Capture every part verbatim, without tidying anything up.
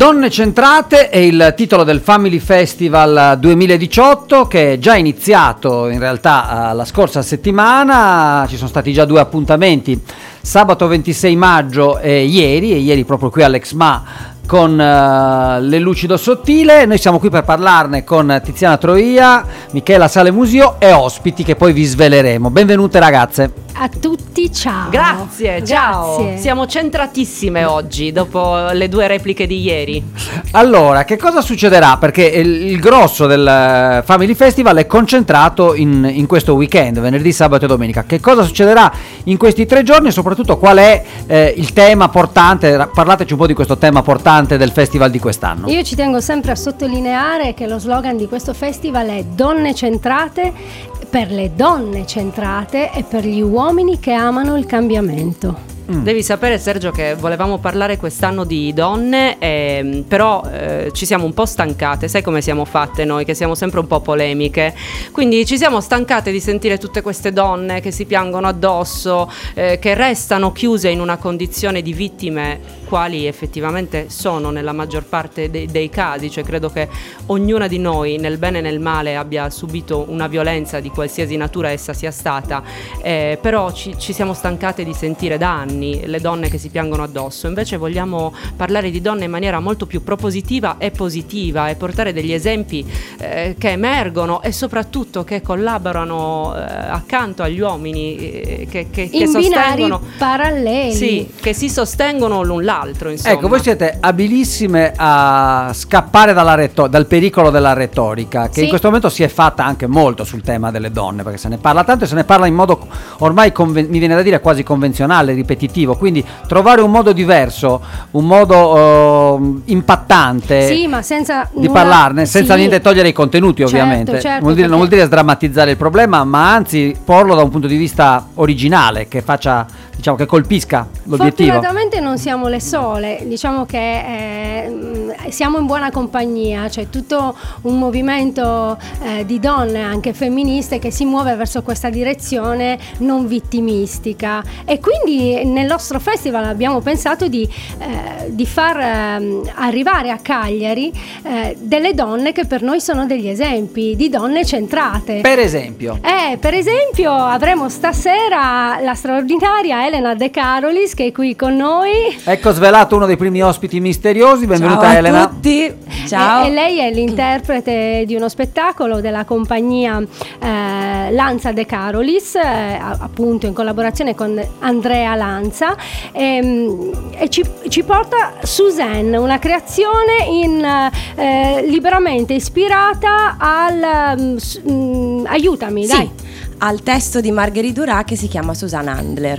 Donne centrate è il titolo del Family Festival duemiladiciotto, che è già iniziato in realtà la scorsa settimana. Ci sono stati già due appuntamenti, sabato ventisei maggio e ieri, e ieri proprio qui all'Exma con uh, Le Lucido Sottile. Noi siamo qui per parlarne con Tiziana Troia, Michela Salemusio e ospiti che poi vi sveleremo. Benvenute ragazze. A tutti, ciao. Grazie, ciao. Grazie. Siamo centratissime oggi dopo le due repliche di ieri. Allora, che cosa succederà? Perché il, il grosso del Family Festival è concentrato in, in questo weekend, venerdì, sabato e domenica. Che cosa succederà in questi tre giorni e soprattutto qual è eh, il tema portante? Parlateci un po' di questo tema portante del festival di quest'anno. Io ci tengo sempre a sottolineare che lo slogan di questo festival è Donne centrate, per le donne centrate e per gli uomini che amano il cambiamento. Mm. Devi sapere, Sergio, che volevamo parlare quest'anno di donne, eh, però eh, ci siamo un po' stancate. Sai come siamo fatte noi, che siamo sempre un po' polemiche. Quindi ci siamo stancate di sentire tutte queste donne che si piangono addosso, eh, che restano chiuse in una condizione di vittime, quali effettivamente sono nella maggior parte dei, dei casi. Cioè credo che ognuna di noi, nel bene e nel male, abbia subito una violenza di qualsiasi natura essa sia stata, eh, però ci, ci siamo stancate di sentire da anni le donne che si piangono addosso. Invece vogliamo parlare di donne in maniera molto più propositiva e positiva e portare degli esempi eh, che emergono e soprattutto che collaborano eh, accanto agli uomini, eh, che, che, che in sostengono binari paralleli, sì, che si sostengono l'un l'altro, insomma. Ecco, voi siete abilissime a scappare dalla reto- dal pericolo della retorica, che sì. in questo momento si è fatta anche molto sul tema delle donne, perché se ne parla tanto e se ne parla in modo ormai conven- mi viene da dire quasi convenzionale, ripetitivo. Quindi trovare un modo diverso, un modo uh, impattante sì, ma senza di nulla, parlarne, senza sì. niente togliere i contenuti, Certo, ovviamente. certo, vuol dire, non vuol perché- dire sdrammatizzare il problema, ma anzi porlo da un punto di vista originale, che faccia, diciamo, che colpisca l'obiettivo. Fortunatamente non siamo le sole, diciamo che eh, siamo in buona compagnia, c'è tutto un movimento eh, di donne anche femministe che si muove verso questa direzione non vittimistica, e quindi nel nostro festival abbiamo pensato di, eh, di far eh, arrivare a Cagliari eh, delle donne che per noi sono degli esempi di donne centrate. Per esempio Eh, per esempio avremo stasera la straordinaria Elena De Carolis, che è qui con noi. ecco svelato uno dei primi ospiti misteriosi. Benvenuta Ciao a Elena. tutti. Ciao. E, e lei è l'interprete di uno spettacolo della compagnia eh, Lanza De Carolis, eh, appunto in collaborazione con Andrea Lanza, e, e ci, ci porta Suzanne, una creazione in, eh, liberamente ispirata al um, aiutami, Sì, dai. al testo di Marguerite Duras che si chiama Susanne Handler.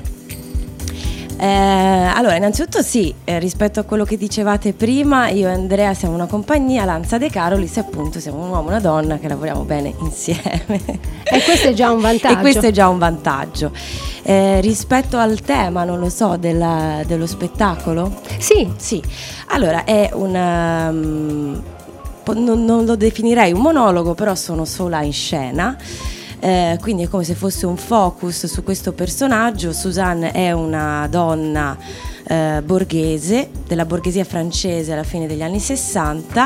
Eh, allora, innanzitutto sì, eh, rispetto a quello che dicevate prima, io e Andrea siamo una compagnia, Lanza De Carolis, e appunto siamo un uomo e una donna che lavoriamo bene insieme. E questo è già un vantaggio. E questo è già un vantaggio. Eh, rispetto al tema, non lo so, della, dello spettacolo? Sì. Sì, allora è una... Um, non, non lo definirei un monologo, però sono sola in scena. Eh, quindi è come se fosse un focus su questo personaggio. Suzanne è una donna eh, borghese, della borghesia francese alla fine degli anni sessanta,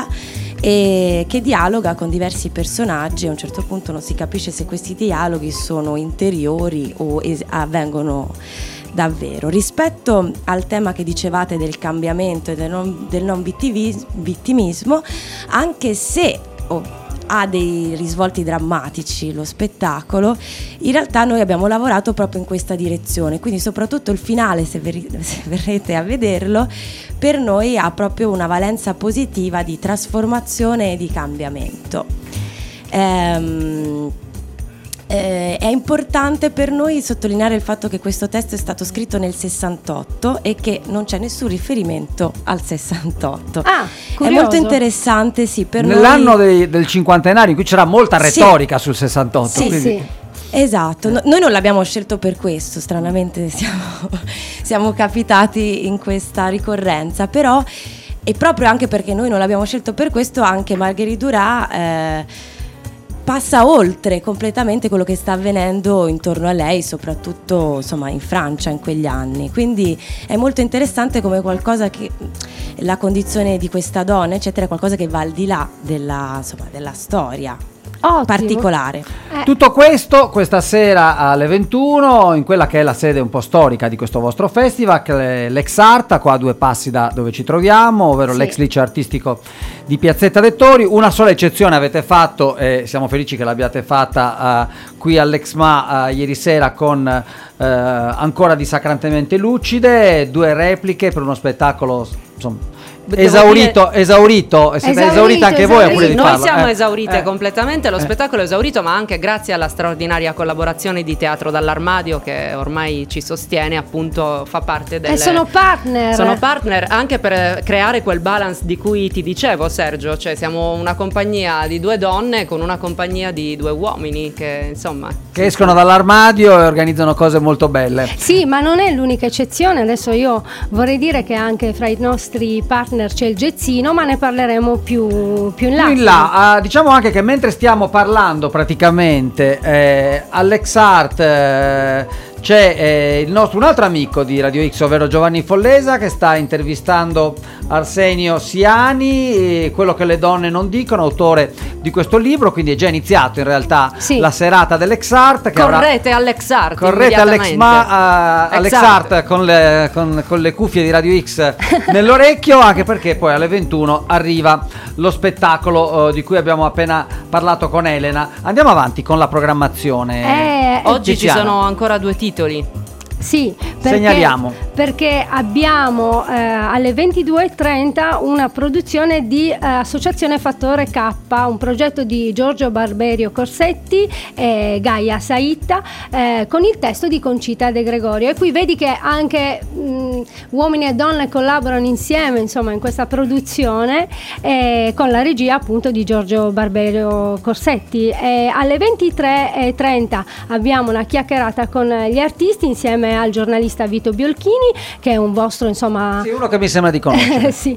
e che dialoga con diversi personaggi. A un certo punto non si capisce se questi dialoghi sono interiori o es- avvengono davvero. Rispetto al tema che dicevate del cambiamento e del non, del non vittivis- vittimismo, anche se oh, ha dei risvolti drammatici lo spettacolo, in realtà noi abbiamo lavorato proprio in questa direzione, quindi soprattutto il finale, se, veri- se verrete a vederlo, per noi ha proprio una valenza positiva di trasformazione e di cambiamento. Ehm, Eh, è importante per noi sottolineare il fatto che questo testo è stato scritto nel sessantotto e che non c'è nessun riferimento al sessantotto. Ah, è curioso. molto interessante, sì, per Nell'anno noi. dei, del cinquantenario in cui c'era molta retorica sì. sul sessantotto. Sì, quindi... sì. Esatto, no, noi non l'abbiamo scelto per questo, stranamente siamo, siamo capitati in questa ricorrenza, però, e proprio anche perché noi non l'abbiamo scelto per questo, anche Marguerite Duras eh, passa oltre completamente quello che sta avvenendo intorno a lei, soprattutto insomma in Francia in quegli anni, quindi è molto interessante come qualcosa che la condizione di questa donna, eccetera, è qualcosa che va al di là della, insomma, della storia. Ottimo. Particolare. Eh. Tutto questo questa sera alle ventuno in quella che è la sede un po' storica di questo vostro festival, che è l'Ex Arta, qua a due passi da dove ci troviamo, ovvero sì. l'ex liceo artistico di Piazzetta Dettori. Una sola eccezione avete fatto e siamo felici che l'abbiate fatta uh, qui all'Ex M A uh, ieri sera con uh, ancora dissacrantemente lucide, due repliche per uno spettacolo insomma esaurito, dire... esaurito, siete esaurito, esaurite anche esaurito. voi oppure di Noi farlo? siamo eh. esaurite eh. completamente, lo eh. spettacolo è esaurito, ma anche grazie alla straordinaria collaborazione di Teatro dall'Armadio che ormai ci sostiene, appunto fa parte del... E sono partner. Sono partner anche per creare quel balance di cui ti dicevo, Sergio, cioè siamo una compagnia di due donne con una compagnia di due uomini che insomma... Che escono dall'armadio e organizzano cose molto belle. Sì, ma non è l'unica eccezione, adesso io vorrei dire che anche fra i nostri partner c'è il Gezzino, ma ne parleremo più, più in là. Più in là. Uh, diciamo anche che mentre stiamo parlando praticamente eh, all'Ex Art eh, c'è eh, il nostro, un altro amico di Radio X, ovvero Giovanni Follesa, che sta intervistando Arsenio Siani, eh, quello che le donne non dicono, autore di questo libro, quindi è già iniziato in realtà sì. la serata dell'Ex Art. Che correte avrà, all'Ex Art correte all'Ex, ma, uh, all'Ex Art, Art con, le, con, con le cuffie di Radio X nell'orecchio, anche perché poi alle ventuno arriva lo spettacolo uh, di cui abbiamo appena parlato con Elena. Andiamo avanti con la programmazione. Eh, oggi ci sono ancora due titoli. Sì, perché, segnaliamo perché abbiamo eh, alle ventidue e trenta una produzione di eh, Associazione Fattore K, un progetto di Giorgio Barberio Corsetti e Gaia Saitta eh, con il testo di Concita De Gregorio, e qui vedi che anche mh, uomini e donne collaborano insieme insomma in questa produzione eh, con la regia appunto di Giorgio Barberio Corsetti. E alle ventitré e trenta abbiamo una chiacchierata con gli artisti insieme al giornalista Vito Biolchini, che è un vostro insomma sì, uno che mi sembra di conoscere. sì.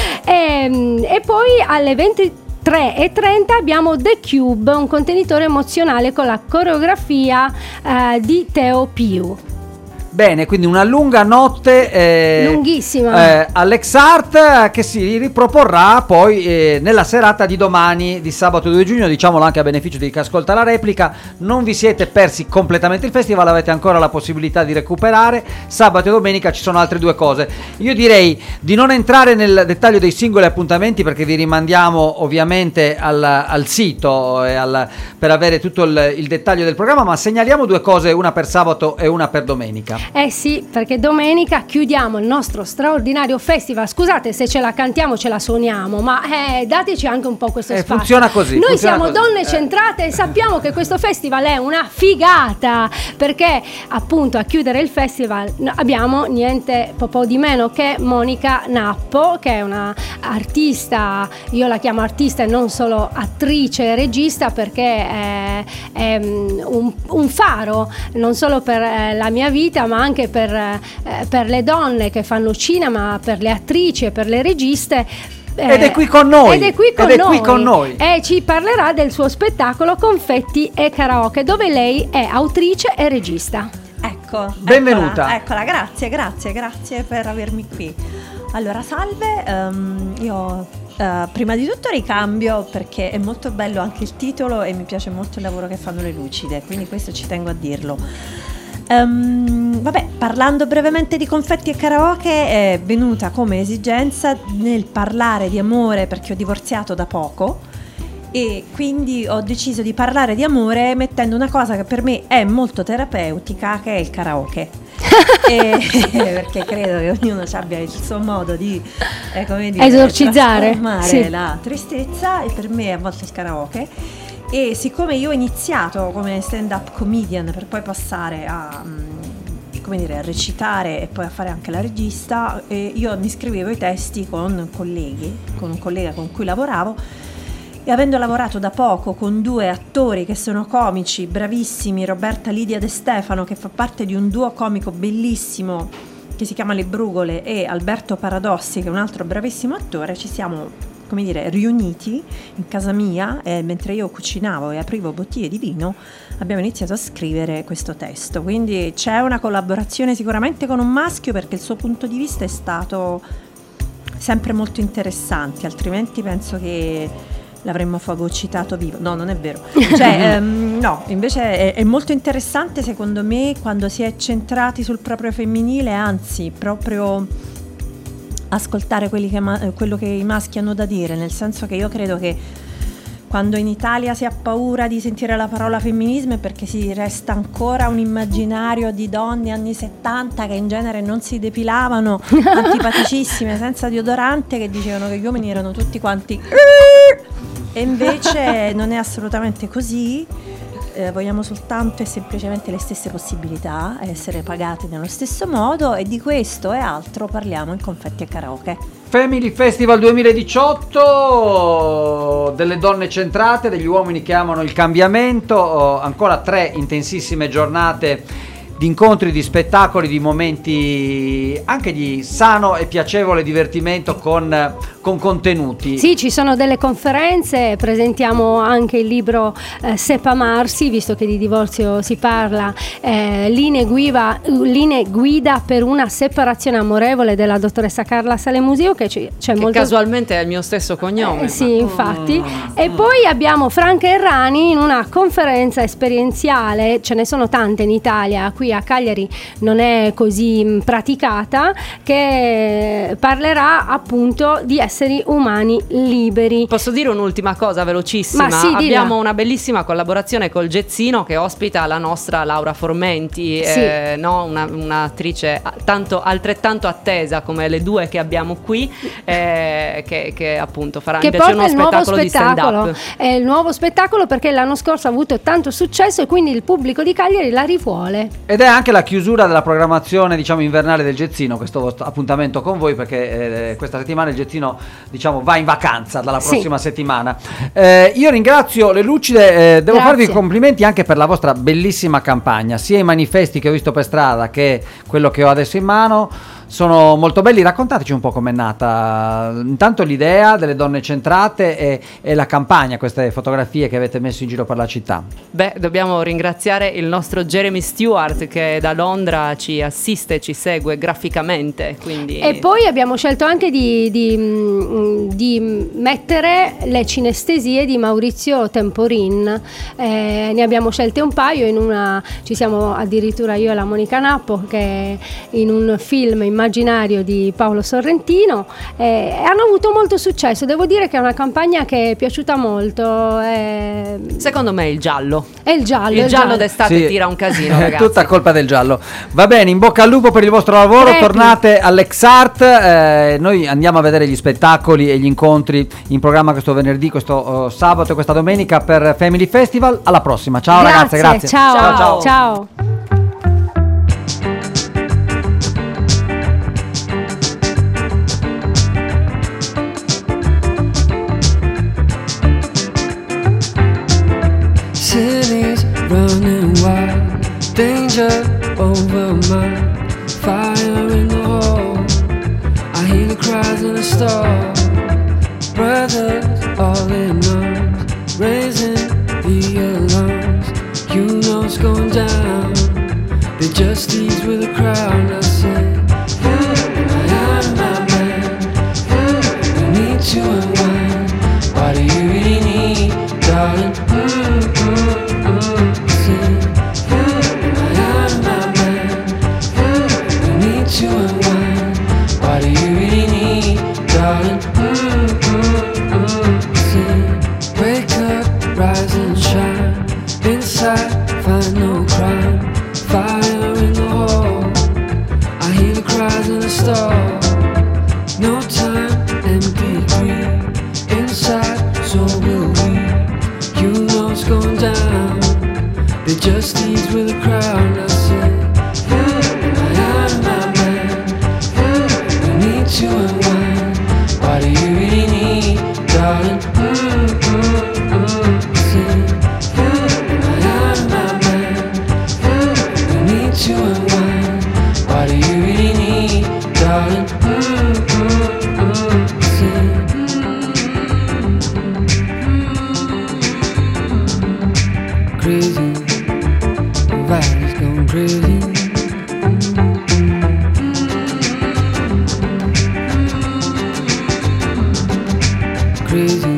e, e poi alle ventitré e trenta abbiamo The Cube, un contenitore emozionale con la coreografia eh, di Teo Piu. Bene, quindi una lunga notte eh, lunghissima eh, all'Ex Art che si riproporrà poi eh, nella serata di domani, di sabato due giugno, diciamolo anche a beneficio di chi ascolta la replica. Non vi siete persi completamente il festival, avete ancora la possibilità di recuperare. Sabato e domenica ci sono altre due cose. Io direi di non entrare nel dettaglio dei singoli appuntamenti, perché vi rimandiamo ovviamente al, al sito e al, per avere tutto il, il dettaglio del programma, ma segnaliamo due cose, una per sabato e una per domenica. Eh sì, perché domenica chiudiamo il nostro straordinario festival. Scusate se ce la cantiamo, ce la suoniamo, ma eh, dateci anche un po' questo eh, spazio. Funziona così. Noi funziona siamo così. donne eh. centrate e sappiamo che questo festival è una figata, perché appunto a chiudere il festival abbiamo niente po' di meno che Monica Nappo, che è una artista, io la chiamo artista e non solo attrice e regista, perché è, è un, un faro non solo per eh, la mia vita, ma anche per, eh, per le donne che fanno cinema, per le attrici e per le registe. Ed è qui con noi. Ed è qui con, ed è noi. qui con noi. E ci parlerà del suo spettacolo Confetti e Karaoke, dove lei è autrice e regista. Ecco, benvenuta. Eccola, eccola, grazie, grazie, grazie per avermi qui. Allora, salve, um, io uh, prima di tutto ricambio perché è molto bello anche il titolo e mi piace molto il lavoro che fanno le Lucide, quindi questo ci tengo a dirlo. Um, vabbè, parlando brevemente di Confetti e Karaoke, è venuta come esigenza nel parlare di amore, perché ho divorziato da poco e quindi ho deciso di parlare di amore mettendo una cosa che per me è molto terapeutica, che è il karaoke. e, perché credo che ognuno abbia il suo modo di eh, come dire, esorcizzare trasformare sì. la tristezza, e per me a volte il karaoke. E siccome io ho iniziato come stand-up comedian per poi passare a, come dire, a recitare e poi a fare anche la regista, e io mi scrivevo i testi con colleghi, con un collega con cui lavoravo, e avendo lavorato da poco con due attori che sono comici bravissimi, Roberta Lidia De Stefano, che fa parte di un duo comico bellissimo che si chiama Le Brugole, e Alberto Paradossi, che è un altro bravissimo attore, ci siamo, come dire, riuniti in casa mia, e mentre io cucinavo e aprivo bottiglie di vino abbiamo iniziato a scrivere questo testo. Quindi c'è una collaborazione sicuramente con un maschio, perché il suo punto di vista è stato sempre molto interessanti, altrimenti penso che l'avremmo fagocitato vivo. No, non è vero. Cioè, ehm, no, invece è, è molto interessante secondo me quando si è centrati sul proprio femminile, anzi proprio ascoltare quelli che ma- quello che i maschi hanno da dire, nel senso che io credo che quando in Italia si ha paura di sentire la parola femminismo è perché si resta ancora un immaginario di donne anni settanta che in genere non si depilavano, antipaticissime, senza deodorante, che dicevano che gli uomini erano tutti quanti e invece non è assolutamente così. Eh, vogliamo soltanto e semplicemente le stesse possibilità, essere pagate nello stesso modo, e di questo e altro parliamo in Confetti e Karaoke. Family Festival duemiladiciotto, delle donne centrate, degli uomini che amano il cambiamento, oh, ancora tre intensissime giornate di incontri, di spettacoli, di momenti anche di sano e piacevole divertimento con, con contenuti. Sì, ci sono delle conferenze, presentiamo anche il libro eh, Sepamarsi, visto che di divorzio si parla, eh, linee, guida, linee guida per una separazione amorevole della dottoressa Carla Salemusio, che c'è, c'è che molto... casualmente è il mio stesso cognome. Eh, sì, infatti. Mm. E poi abbiamo Franca Errani in una conferenza esperienziale, ce ne sono tante in Italia, qui a Cagliari non è così praticata, che parlerà appunto di esseri umani liberi. Posso dire un'ultima cosa velocissima? Ma sì, abbiamo dilla. una bellissima collaborazione col Gezzino che ospita la nostra Laura Formenti, sì. eh, no? una, un'attrice tanto, altrettanto attesa come le due che abbiamo qui, eh, che, che appunto farà che invece uno il nuovo spettacolo di stand-up. È il nuovo spettacolo perché l'anno scorso ha avuto tanto successo e quindi il pubblico di Cagliari la rivuole. Ed è anche la chiusura della programmazione, diciamo, invernale del Gezzino, questo appuntamento con voi, perché eh, questa settimana il Gezzino, diciamo, va in vacanza dalla prossima sì. settimana. Eh, io ringrazio le Lucide, eh, devo Grazie. farvi i complimenti anche per la vostra bellissima campagna, sia i manifesti che ho visto per strada che quello che ho adesso in mano. Sono molto belli, raccontateci un po' com'è nata intanto l'idea delle donne centrate e, e la campagna, queste fotografie che avete messo in giro per la città. Beh, dobbiamo ringraziare il nostro Jeremy Stewart che da Londra ci assiste, ci segue graficamente, quindi... E poi abbiamo scelto anche di, di, di mettere le cinestesie di Maurizio Temporin, eh, ne abbiamo scelte un paio, in una ci siamo addirittura io e la Monica Nappo, che in un film immaginario di Paolo Sorrentino, eh, hanno avuto molto successo. Devo dire che è una campagna che è piaciuta molto. Eh... Secondo me il giallo. È il giallo. Il, il giallo, giallo d'estate sì. Tira un casino, ragazzi. È tutta colpa del giallo. Va bene, in bocca al lupo per il vostro lavoro. Crepi. Tornate all'Ex Art. Eh, noi andiamo a vedere gli spettacoli e gli incontri in programma questo venerdì, questo uh, sabato e questa domenica per Family Festival. Alla prossima. Ciao grazie, ragazze, grazie. Ciao, ciao. ciao. ciao. Cities running wild, danger over mine, fire in the hole. I hear the cries in the store, brothers all in arms, raising the alarms. You know it's going down. They just ease with the crowd. I say, am I out of my mind? I need to unwind. What do you really need, darling? To unwind, what do you really need, darling? Mm, mm, mm, sing. Wake up, rise and shine. Inside, find no crime. Fire in the hole. I hear the cries in the stall. No time, empty green. Inside, so will we. You know it's going down. They just ease with the crowd. I say, mm, am I out of my to unwind? What do you really need, darling? Mm, mm, mm, sing. Mm, am I out of my mind? Mm, I need to unwind. What do you really need, darling? Mm, mm, mm, sing. Mm, crazy, the vibe is going crazy. crazy